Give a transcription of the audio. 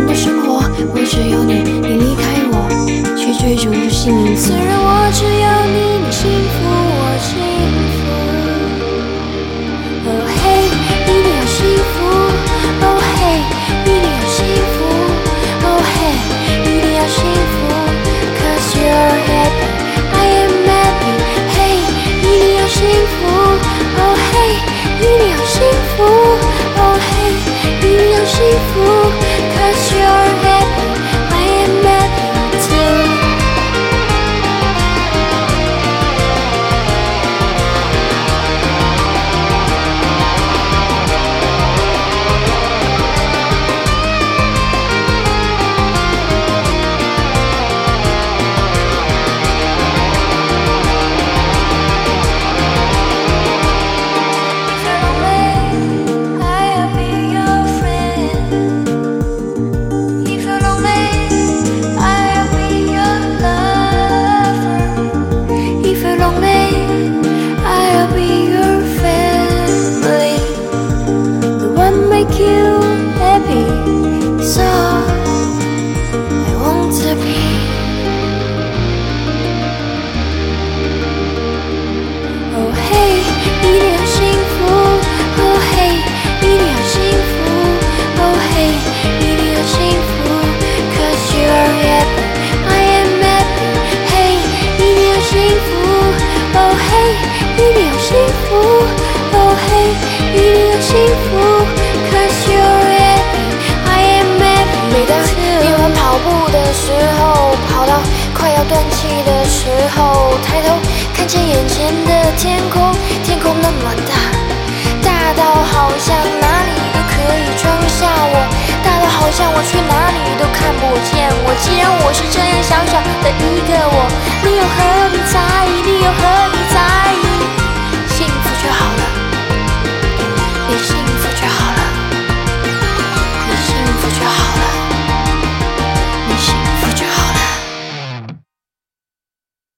的生活，我只有你，你离开我，去追逐幸福。虽然我只有你，你幸福，我幸福。哦嘿，一定要幸福。哦嘿，一定要幸福。哦嘿，一定要幸福。Cause you're happy, I am happy. 嘿，一定要幸福。哦嘿，一定要幸福。哦嘿，一定要幸福。Cause you're happy, I am happy too. 断气的时候，抬头看见眼前的天空，天空那么大，大到好像哪里都可以装下我，大到好像我去哪里都看不见我。既然我是这样小小的一个我，你又何